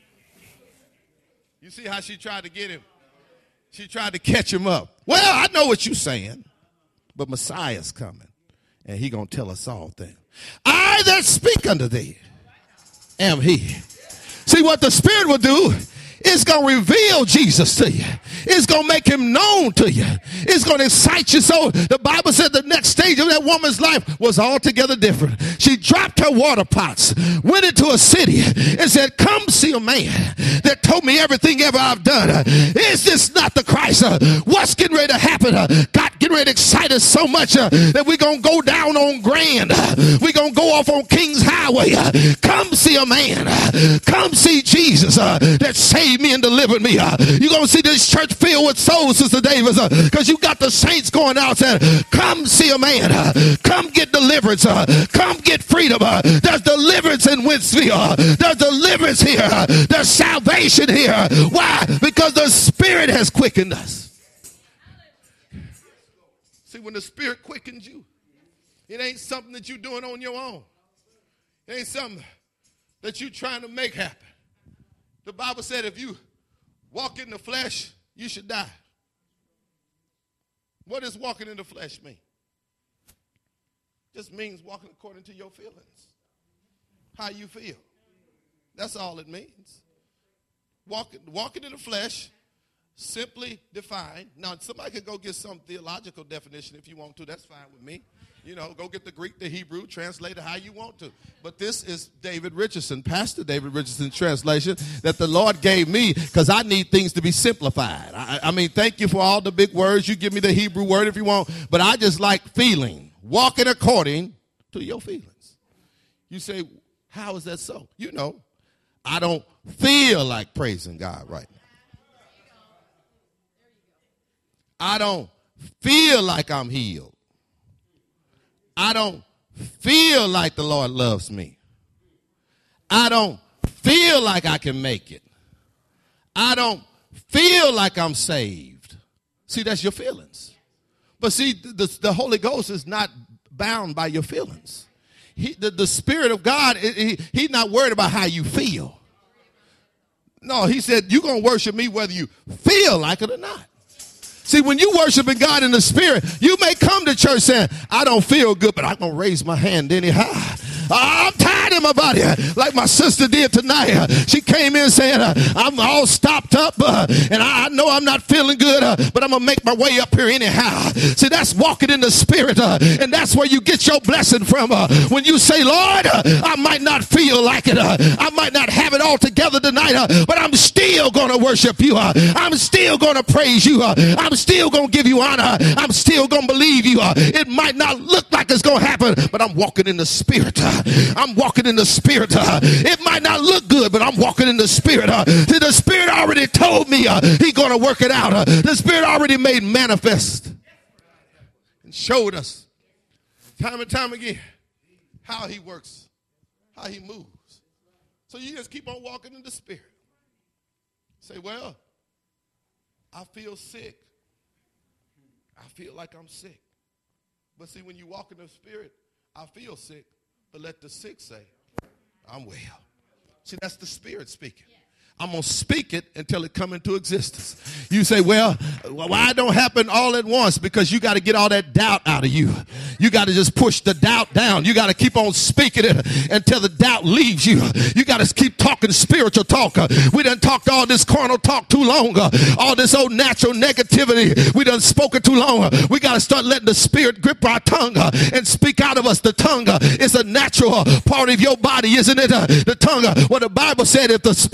You see how she tried to get him? She tried to catch him up. Well, I know what you're saying, but Messiah's coming, and he's going to tell us all things. I that speak unto thee am he. See, what the Spirit will do, it's going to reveal Jesus to you. It's going to make him known to you. It's going to excite you. So the Bible said the next stage of that woman's life was altogether different. She dropped her water pots, went into a city and said, come see a man that told me everything ever I've done. Is this not the Christ? What's getting ready to happen? God getting ready to excite us so much that we're going to go down on Grand. We're going to go off on King's Highway. Come see a man. Come see Jesus that saved me and delivered me. You're going to see this church filled with souls, Sister Davis, because you got the saints going out saying, come see a man. Come get deliverance. Come get freedom. There's deliverance in Winsfield. There's deliverance here. There's salvation here. Why? Because the Spirit has quickened us. See, when the Spirit quickens you, it ain't something that you're doing on your own. It ain't something that you're trying to make happen. The Bible said if you walk in the flesh, you should die. What does walking in the flesh mean? Just means walking according to your feelings. How you feel. That's all it means. Walking in the flesh, simply defined. Now, somebody could go get some theological definition if you want to. That's fine with me. You know, go get the Greek, the Hebrew, translate it how you want to. But this is David Richardson, Pastor David Richardson's translation that the Lord gave me because I need things to be simplified. I mean, thank you for all the big words. You give me the Hebrew word if you want. But I just like feeling, walking according to your feelings. You say, how is that so? You know, I don't feel like praising God right now. I don't feel like I'm healed. I don't feel like the Lord loves me. I don't feel like I can make it. I don't feel like I'm saved. See, that's your feelings. But see, the Holy Ghost is not bound by your feelings. The Spirit of God, he's not worried about how you feel. No, he said, you're going to worship me whether you feel like it or not. See, when you worshiping God in the Spirit, you may come to church saying, I don't feel good, but I'm going to raise my hand anyhow. I'm tired in my body, like my sister did tonight. She came in saying, I'm all stopped up, and I know I'm not feeling good, but I'm going to make my way up here anyhow. See, that's walking in the Spirit, and that's where you get your blessing from. When you say, Lord, I might not feel like it. I might not have it all together tonight, but I'm still going to worship you. I'm still going to praise you. I'm still going to give you honor. I'm still going to believe you. It might not look like it's going to happen, but I'm walking in the Spirit. I'm walking in the Spirit. It might not look good, but I'm walking in the Spirit. The Spirit already told me he's going to work it out. The Spirit already made manifest and showed us time and time again how he works, how he moves. So you just keep on walking in the Spirit. Say, well, I feel sick. I feel like I'm sick. But see, when you walk in the Spirit, I feel sick. But let the sick say, I'm well. See, that's the Spirit speaking. I'm going to speak it until it come into existence. You say, well, why it don't happen all at once? Because you got to get all that doubt out of you. You got to just push the doubt down. You got to keep on speaking it until the doubt leaves you. You got to keep talking spiritual talk. We done talked all this carnal talk too long. All this old natural negativity. We done spoken too long. We got to start letting the Spirit grip our tongue and speak out of us. The tongue is a natural part of your body, isn't it? The tongue. Well, the Bible said if the Spirit of God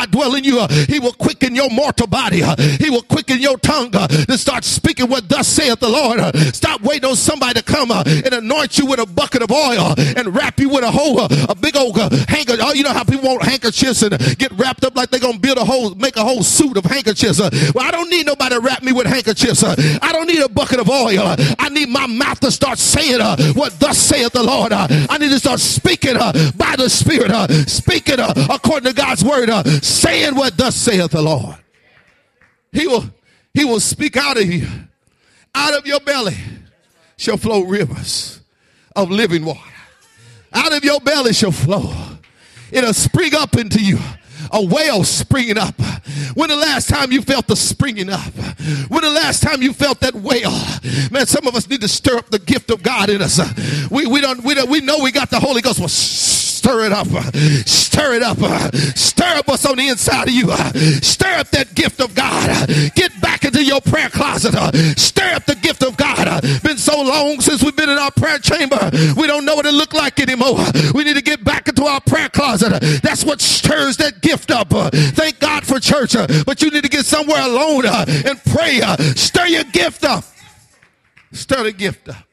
God dwell in you, he will quicken your mortal body. He will quicken your tongue to start speaking what thus saith the Lord. Stop waiting on somebody to come and anoint you with a bucket of oil and wrap you with a big old handkerchief. You know how people want handkerchiefs and get wrapped up like they're going to make a whole suit of handkerchiefs. Well, I don't need nobody to wrap me with handkerchiefs. I don't need a bucket of oil. I need my mouth to start saying what thus saith the Lord. I need to start speaking by the Spirit, speaking according to God's word, saying what thus saith the Lord. He will speak out of you. Out of your belly shall flow rivers of living water. Out of your belly shall flow. It'll spring up into you. A well springing up. When the last time you felt the springing up? When the last time you felt that well? Man, some of us need to stir up the gift of God in us. We know we got the Holy Ghost. Well, stir it up. Stir it up. Stir up what's on the inside of you. Stir up that gift of God. Get back into your prayer closet. Stir up the gift of God. Been so long since we've been in our prayer chamber. We don't know what it look like anymore. We need to get back into our prayer closet. That's what stirs that gift up. Thank God for church. But you need to get somewhere alone and pray. Stir your gift up. Stir the gift up.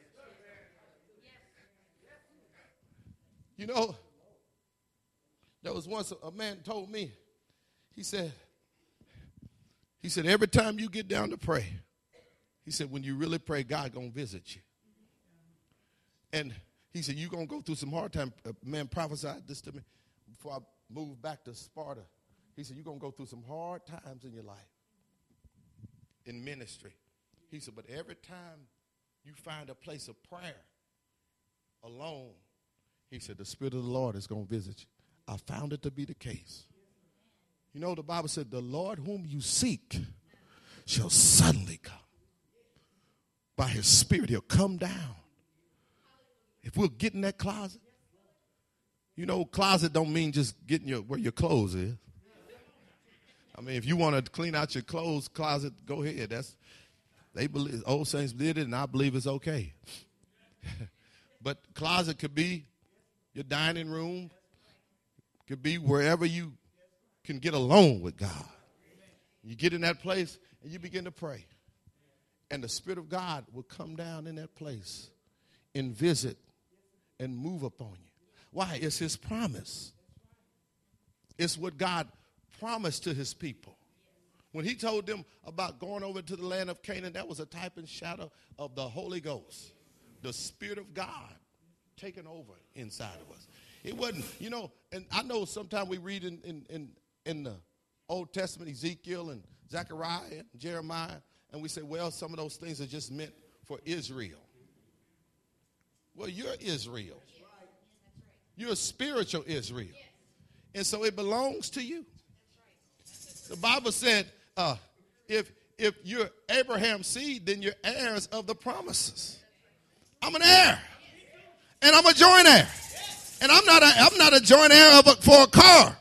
You know, there was once a man told me, he said, every time you get down to pray, he said, when you really pray, God going to visit you. And he said, you're going to go through some hard time. A man prophesied this to me before I moved back to Sparta. He said, you're going to go through some hard times in your life, in ministry. He said, but every time you find a place of prayer alone, he said, the Spirit of the Lord is going to visit you. I found it to be the case. You know, the Bible said, the Lord whom you seek shall suddenly come. By his Spirit, he'll come down. If we'll get in that closet. You know, closet don't mean just getting where your clothes is. I mean, if you want to clean out your clothes closet, go ahead. They believe, old saints did it, and I believe it's okay. But closet could be your dining room, could be wherever you can get alone with God. You get in that place and you begin to pray. And the Spirit of God will come down in that place and visit and move upon you. Why? It's his promise. It's what God promised to his people. When he told them about going over to the land of Canaan, that was a type and shadow of the Holy Ghost, the Spirit of God taking over inside of us. It wasn't, you know, and I know sometimes we read in the Old Testament, Ezekiel and Zechariah and Jeremiah, and we say, well, some of those things are just meant for Israel. Well, you're Israel. You're a spiritual Israel. And so it belongs to you. The Bible said, if you're Abraham's seed, then you're heirs of the promises. I'm an heir. And I'm a joint heir. And I'm not a joint heir for a car.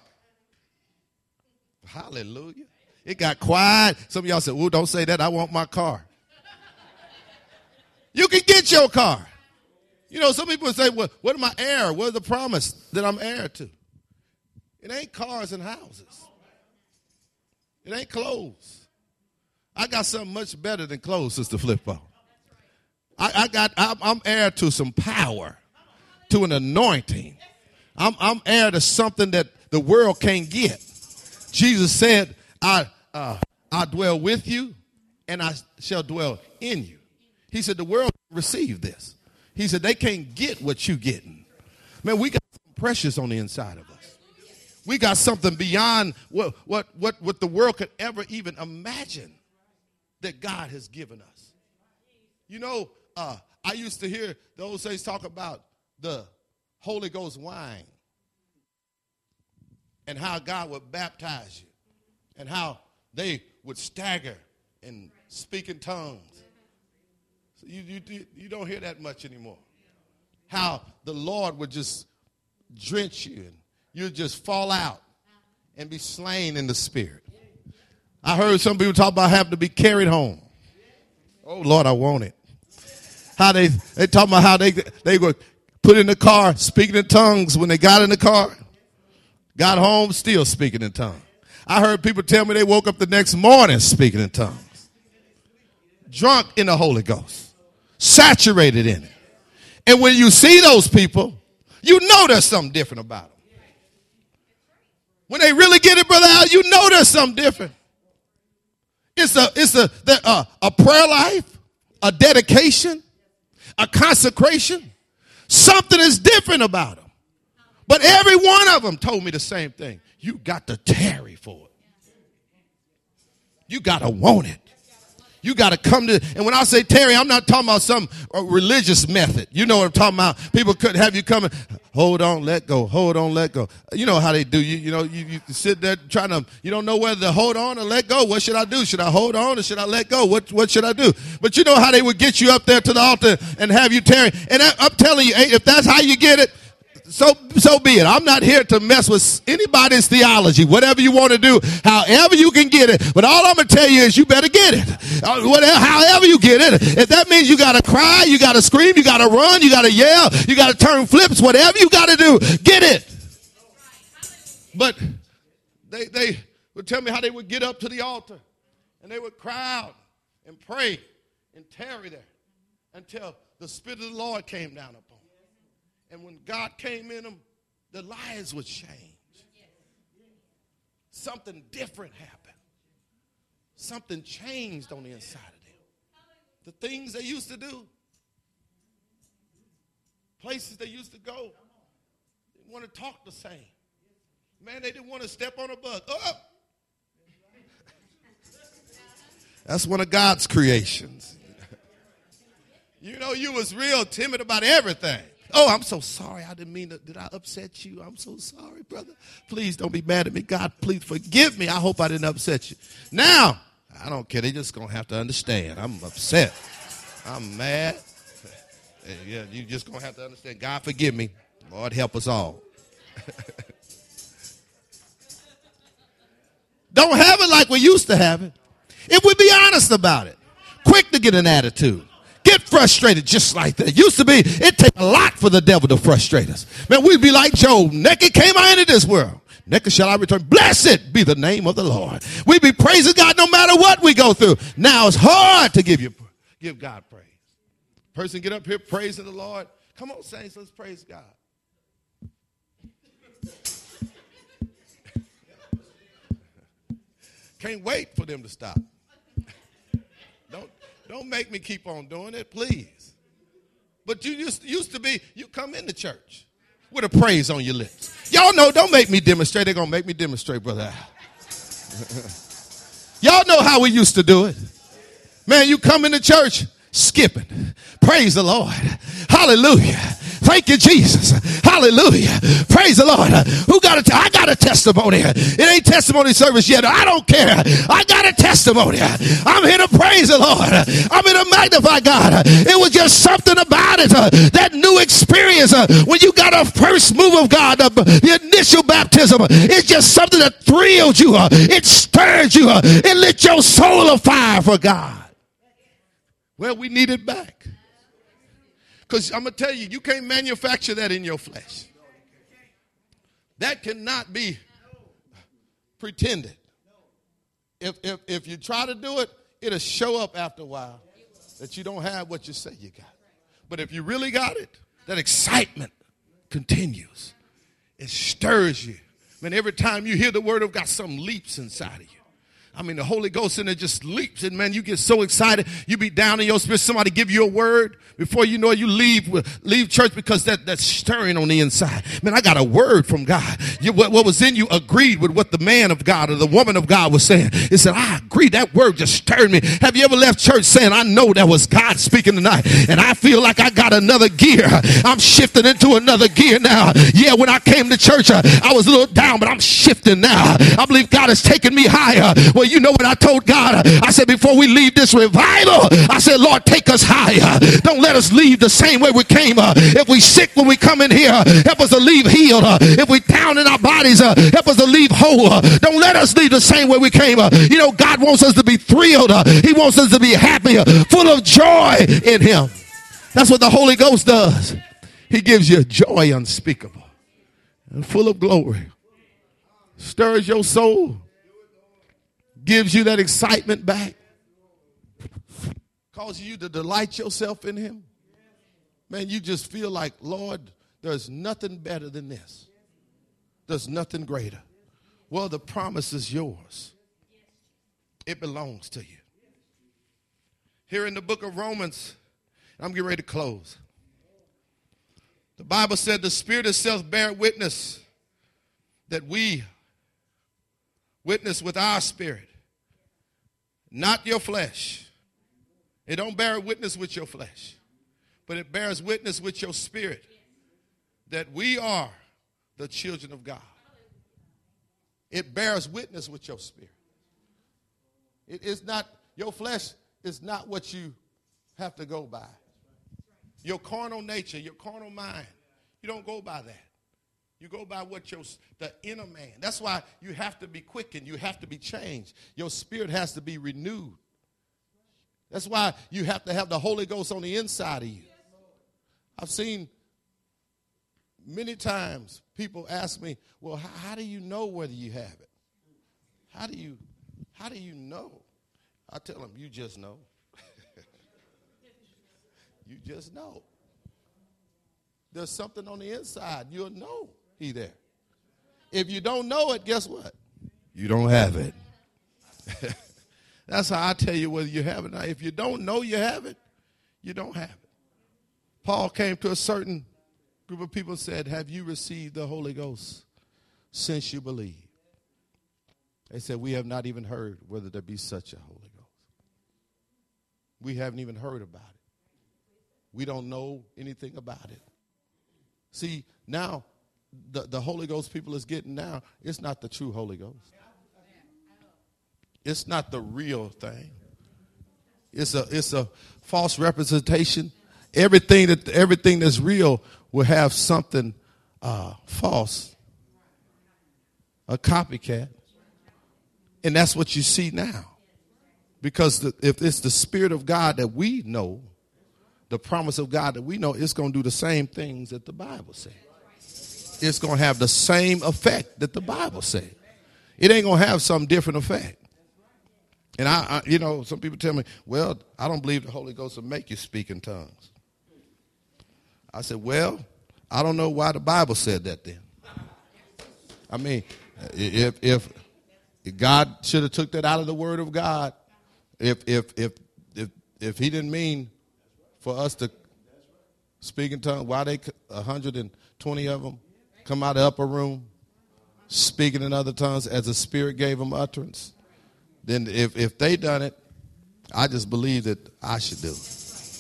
Hallelujah. It got quiet. Some of y'all said, well, don't say that. I want my car. You can get your car. You know, some people say, well, what am I heir? What's the promise that I'm heir to? It ain't cars and houses. It ain't clothes. I got something much better than clothes, Sister Flippo. I'm heir to some power, to an anointing. I'm heir to something that the world can't get. Jesus said, I dwell with you and I shall dwell in you. He said the world receive this. He said they can't get what you getting. Man, we got something precious on the inside of us. We got something beyond what the world could ever even imagine that God has given us. You know, I used to hear the old saints talk about the Holy Ghost wine and how God would baptize you and how they would stagger and speak in tongues. So you don't hear that much anymore. How the Lord would just drench you and you'd just fall out and be slain in the Spirit. I heard some people talk about having to be carried home. Oh, Lord, I want it. How they talk about how they were put in the car speaking in tongues when they got in the car. Got home, still speaking in tongues. I heard people tell me they woke up the next morning speaking in tongues. Drunk in the Holy Ghost. Saturated in it. And when you see those people, you know there's something different about them. When they really get it, Brother Al, you know there's something different. It's a prayer life, a dedication, a consecration. Something is different about them. But every one of them told me the same thing. You got to tarry for it. You got to want it. You got to come to, and when I say tarry, I'm not talking about some religious method. You know what I'm talking about. People could have you come and hold on, let go, hold on, let go. You know how they do. You sit there trying to, you don't know whether to hold on or let go. What should I do? Should I hold on or should I let go? What should I do? But you know how they would get you up there to the altar and have you tarry. And I'm telling you, if that's how you get it, so be it. I'm not here to mess with anybody's theology. Whatever you want to do, however you can get it. But all I'm going to tell you is you better get it. However you get it. If that means you got to cry, you got to scream, you got to run, you got to yell, you got to turn flips, whatever you got to do, get it. But they would tell me how they would get up to the altar and they would cry out and pray and tarry there until the Spirit of the Lord came down upon them. And when God came in them, the lives would change. Something different happened. Something changed on the inside of them. The things they used to do, places they used to go, they didn't want to talk the same. Man, they didn't want to step on a bug. Oh! That's one of God's creations. You know, you was real timid about everything. Oh, I'm so sorry. I didn't mean to. Did I upset you? I'm so sorry, brother. Please don't be mad at me. God, please forgive me. I hope I didn't upset you. Now, I don't care. They're just going to have to understand. I'm upset. I'm mad. Yeah, you just going to have to understand. God, forgive me. Lord, help us all. Don't have it like we used to have it. If we be honest about it. Quick to get an attitude. Get frustrated just like that. Used to be, it take a lot for the devil to frustrate us. Man, we'd be like Job. Naked came I into this world. Naked shall I return. Blessed be the name of the Lord. We'd be praising God no matter what we go through. Now it's hard to give God praise. Person get up here praising the Lord. Come on, saints, let's praise God. Can't wait for them to stop. Don't make me keep on doing it, please. But you used to be, you come into church with a praise on your lips. Y'all know, don't make me demonstrate. They're going to make me demonstrate, brother. Y'all know how we used to do it. Man, you come into church skipping. Praise the Lord. Hallelujah. Thank you, Jesus. Hallelujah. Praise the Lord. I got a testimony. It ain't testimony service yet. I don't care. I got a testimony. I'm here to praise the Lord. I'm here to magnify God. It was just something about it. That new experience when you got a first move of God, the initial baptism. It's just something that thrilled you. It stirred you. It lit your soul afire for God. Well, we need it back. Because I'm going to tell you, you can't manufacture that in your flesh. That cannot be pretended. If you try to do it, it'll show up after a while that you don't have what you say you got. But if you really got it, that excitement continues. It stirs you. Man, every time you hear the word of God, something leaps inside of you. I mean, the Holy Ghost in it just leaps, and man, you get so excited. You be down in your spirit. Somebody give you a word. Before you know it, you leave church because that's stirring on the inside. Man, I got a word from God. What was in you agreed with what the man of God or the woman of God was saying. It said, I agree. That word just stirred me. Have you ever left church saying, I know that was God speaking tonight, and I feel like I got another gear. I'm shifting into another gear now. Yeah, when I came to church, I was a little down, but I'm shifting now. I believe God has taken me higher. Well, you know what I told God? I said, before we leave this revival, I said, Lord, take us higher. Don't let us leave the same way we came. If we sick when we come in here, help us to leave healed. If we down in our bodies, help us to leave whole. Don't let us leave the same way we came. You know, God wants us to be thrilled. He wants us to be happy, full of joy in him. That's what the Holy Ghost does. He gives you joy unspeakable and full of glory. Stirs your soul. gives you that excitement back, causes you to delight yourself in him, man, you just feel like, Lord, there's nothing better than this. There's nothing greater. Well, the promise is yours. It belongs to you. Here in the book of Romans, I'm getting ready to close. The Bible said the Spirit itself bear witness that we witness with our spirit, not your flesh. It don't bear witness with your flesh, but it bears witness with your spirit that we are the children of God. It bears witness with your spirit. It is not, your flesh is not what you have to go by. Your carnal nature, your carnal mind, you don't go by that. You go by what the inner man. That's why you have to be quickened. You have to be changed. Your spirit has to be renewed. That's why you have to have the Holy Ghost on the inside of you. I've seen many times people ask me, well, how do you know whether you have it? How do you know? I tell them, you just know. You just know. There's something on the inside. You'll know he there. If you don't know it, guess what? You don't have it. That's how I tell you whether you have it or not. If you don't know you have it, you don't have it. Paul came to a certain group of people and said, have you received the Holy Ghost since you believe? They said, we have not even heard whether there be such a Holy Ghost. We haven't even heard about it. We don't know anything about it. See, now, the Holy Ghost people is getting now, it's not the true Holy Ghost. It's not the real thing. It's a false representation. Everything that's real will have something false, a copycat. And that's what you see now. Because if it's the Spirit of God that we know, the promise of God that we know, it's going to do the same things that the Bible says. It's going to have the same effect that the Bible says. It ain't going to have some different effect. And I some people tell me, well, I don't believe the Holy Ghost will make you speak in tongues. I said, well, I don't know why the Bible said that then. I mean, if God should have took that out of the Word of God, if he didn't mean for us to speak in tongues, why they 120 of them come out of the upper room speaking in other tongues as the Spirit gave them utterance? Then if they done it, I just believe that I should do it.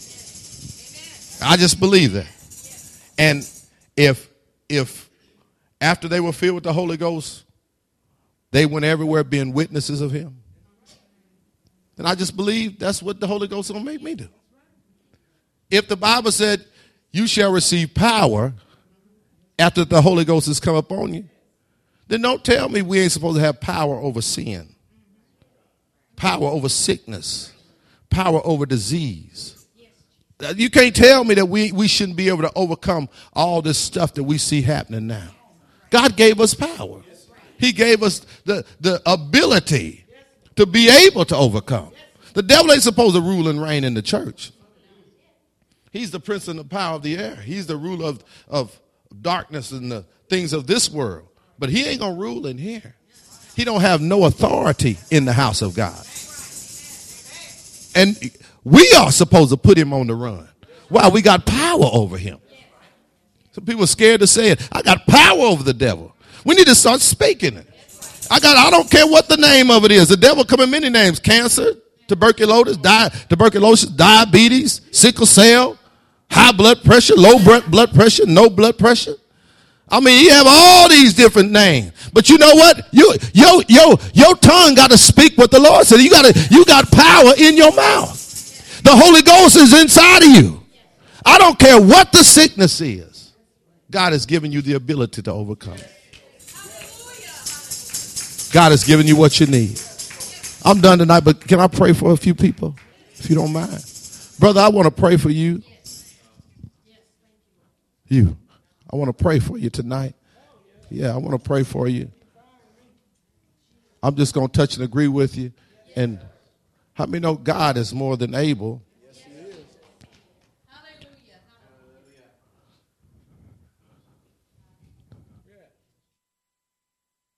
I just believe that. And if after they were filled with the Holy Ghost, they went everywhere being witnesses of him, then I just believe that's what the Holy Ghost is going to make me do. If the Bible said you shall receive power after the Holy Ghost has come upon you, then don't tell me we ain't supposed to have power over sin, power over sickness, power over disease. You can't tell me that we shouldn't be able to overcome all this stuff that we see happening now. God gave us power. He gave us the ability to be able to overcome. The devil ain't supposed to rule and reign in the church. He's the prince and the power of the air. He's the ruler of darkness and the things of this world. But he ain't going to rule in here. He don't have no authority in the house of God. And we are supposed to put him on the run. Why? We got power over him. Some people are scared to say it. I got power over the devil. We need to start speaking it. I don't care what the name of it is. The devil come in many names. Cancer, tuberculosis, diabetes, sickle cell, high blood pressure, low blood pressure, no blood pressure. I mean, you have all these different names. But you know what? Your tongue got to speak what the Lord said. You got power in your mouth. The Holy Ghost is inside of you. I don't care what the sickness is. God has given you the ability to overcome it. God has given you what you need. I'm done tonight, but can I pray for a few people, if you don't mind? Brother, I want to pray for you. I want to pray for you tonight. Yeah, I want to pray for you. I'm just going to touch and agree with you. And how many know God is more than able